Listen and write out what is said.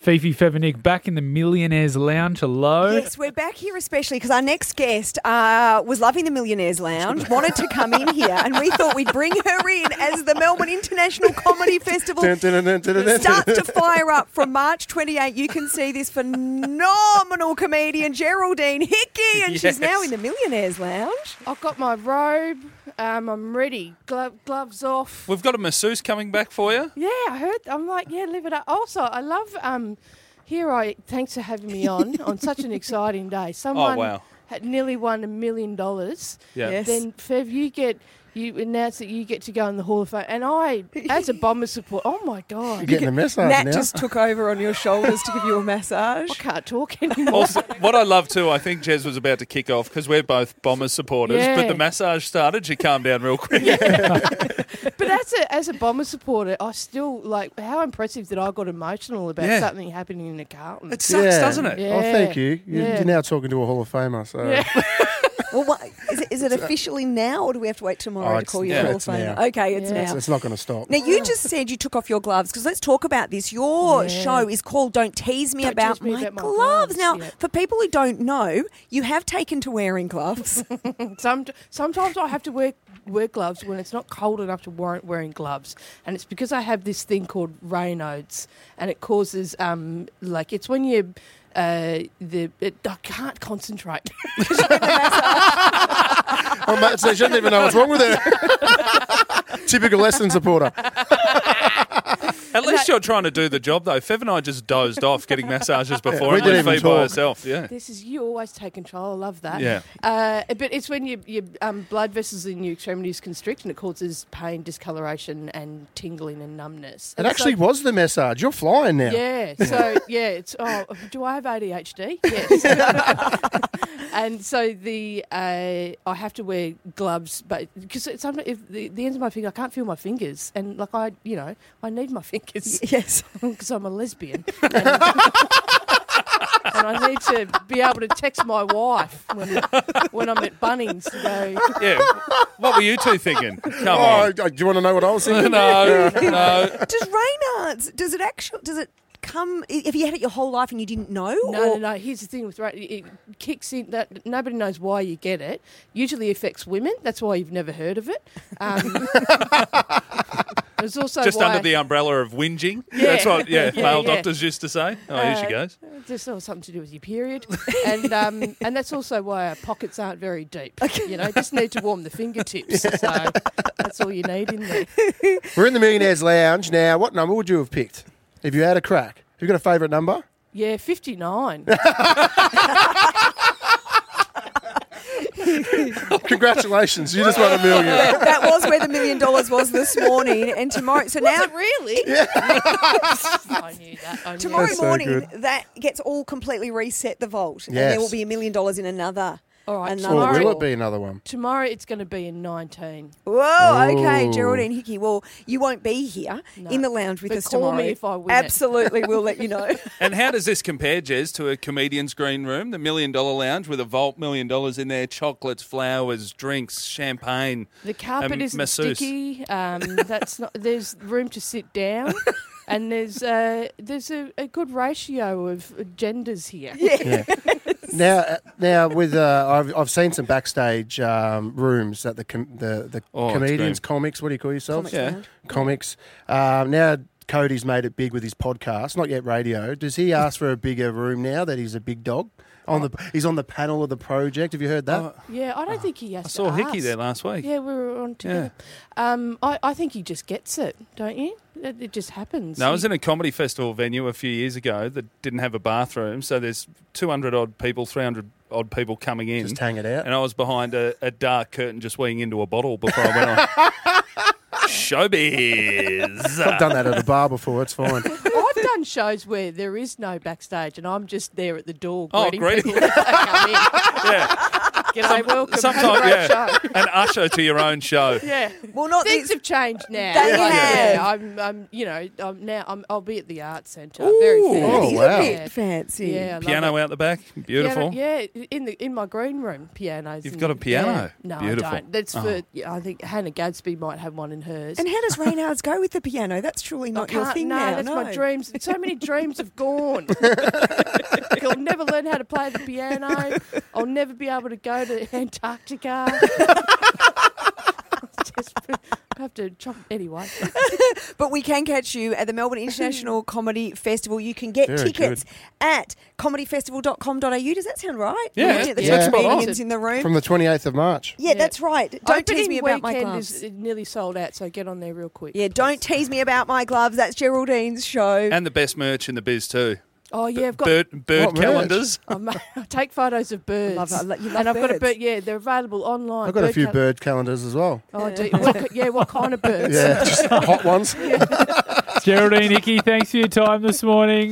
Fifi Fevenik back in the Millionaires Lounge. Hello. Yes, we're back here especially because our next guest was loving the Millionaires Lounge, wanted to come in here, and we thought we'd bring her in as the Melbourne International Comedy Festival starts to fire up from March 28. You can see this phenomenal comedian, Geraldine Hickey, and she's now in the Millionaires Lounge. I've got my robe. I'm ready. Gloves off. We've got a masseuse coming back for you. Yeah, I heard. I'm like, yeah, live it up. Also, I love. Thanks for having me on such an exciting day. Someone had nearly won $1 million. Yeah. Yes. Then Fev, you announce that you get to go in the Hall of Fame, and I, as a Bomber support, oh my God, You're getting a massage Nat now. just took over on your shoulders to give you a massage. I can't talk anymore. Also, what I love too, I think Jez was about to kick off because we're both Bombers supporters, Yeah. but the massage started. She calmed down real quick. But as a Bomber supporter, I still like how impressive that I got emotional about Yeah. something happening in the Carlton. It sucks, doesn't it? Yeah. Oh, thank you. Yeah. You're now talking to a Hall of Famer, so... Yeah. Well, what, is it officially now, or do we have to wait tomorrow to call you yeah, Hall of it's Famer? now. Okay, it's Yeah. now. It's not going to stop. Now, you just said you took off your gloves, because let's talk about this. Your Yeah. show is called Don't Tease Me, Don't about, Tease Me my About My gloves. Gloves, Now, yeah. for people who don't know, you have taken to wearing gloves. Sometimes I have to wear gloves when it's not cold enough to warrant wearing gloves, and it's because I have this thing called Raynaud's, and it causes it's when you I can't concentrate. Oh, mate, so she doesn't even know what's wrong with her. Typical Essendon supporter. At least you're trying to do the job, though. Fev and I just dozed off getting massages before we and didn't leave even Fee by talk. herself. Yeah. You always take control. I love that. Yeah. But it's when your blood vessels in your extremities constrict, and it causes pain, discoloration, and tingling and numbness. It actually was the massage. You're flying now. Yeah. So it's do I have ADHD? Yes. And so I have to wear gloves, but because sometimes if the ends of my finger, I can't feel my fingers, and I need my fingers. Yes. Because I'm a lesbian. And I need to be able to text my wife when I'm at Bunnings to go. Yeah. What were you two thinking? Come Oh, on. do you want to know what I was thinking? No. Does Raynaud's, does it come, if you had it your whole life and you didn't know? No. Here's the thing with it kicks in that nobody knows why you get it. Usually affects women. That's why you've never heard of it. It's also Just under the umbrella of whinging. Yeah. That's what male yeah. doctors used to say. Oh, here she goes. There's still something to do with your period, and that's also why our pockets aren't very deep. Just need to warm the fingertips. So that's all you need in there. We're in the Millionaires Lounge now. What number would you have picked if you had a crack? Have you got a favourite number? Yeah, 59. Congratulations, you just won $1 million. That was where the $1 million was this morning, and tomorrow. So now, Really? Yeah. I knew that. tomorrow That's so morning, good. that gets all completely reset the vault, and Yes. there will be $1 million in another. All right, another Or tomorrow- will it be another one? Tomorrow it's going to be in 19. Whoa, okay, Ooh. Geraldine Hickey. Well, you won't be here No. in the lounge with But us call tomorrow. me if I win it. Absolutely, we'll let you know. And how does this compare, Jez, to a comedian's green room, the $1 million lounge with a vault $1 million in there, chocolates, flowers, drinks, champagne? The carpet isn't masseuse. sticky. That's not. There's room to sit down, and there's a good ratio of genders here. Yeah. Now with I've seen some backstage rooms at the Oh, it's comedians, great. comics. What do you call yourselves? Comics Yeah. Lounge. Comics. Now Cody's made it big with his podcast, not yet radio. Does he ask for a bigger room now that he's a big dog? He's on the panel of the project. Have you heard that? Yeah, I don't think he has I to saw Hickey ask. there last week. Yeah, we were on together. I think he just gets it, don't you? It just happens. No, I was in a comedy festival venue a few years ago that didn't have a bathroom, so there's 200-odd people, 300-odd people coming in. Just hang it out. And I was behind a dark curtain just weeing into a bottle before I went on. Showbiz. I've done that at a bar before. It's fine. I've done shows where there is no backstage and I'm just there at the door Oh, greeting great. people as they come in. Yeah. G'day, welcome. Sometimes, Great yeah, show. an usher to your own show. Yeah. Well, not Things this. have changed now. They Like, have. Yeah, I'll be at the Arts Centre. Very fancy. Oh, It is wow. a bit fancy. Yeah, I love Piano it. out the back, beautiful. Piano, yeah, in my green room, pianos. You've got a piano? Yeah. No, Beautiful. I don't. That's for. Yeah, I think Hannah Gadsby might have one in hers. And how does Reynards go with the piano? That's truly not your thing no, now. that's no. my dreams. So many dreams have gone. I'll never learn how to play the piano. I'll never be able to go to Antarctica. I have to chop anyway. But we can catch you at the Melbourne International Comedy Festival. You can get Very tickets at comedyfestival.com.au. Does that sound right? Yeah, We're looking at the yeah. two Spot on. comedians in the room. From the 28th of March. Yeah, that's right. Don't tease Opening me about my weekend gloves. is nearly sold out, so get on there real quick. Yeah, don't tease me about my gloves. That's Geraldine's show. And the best merch in the biz too. Oh yeah, I've got. Bird What merch? calendars. I take photos of birds. Love it. You love and I've got a birds. bird. Yeah, they're available online. I've got a few cal- bird calendars as well. Oh, do you? What kind of birds? Yeah, just hot ones. Geraldine, Nikki, thanks for your time this morning.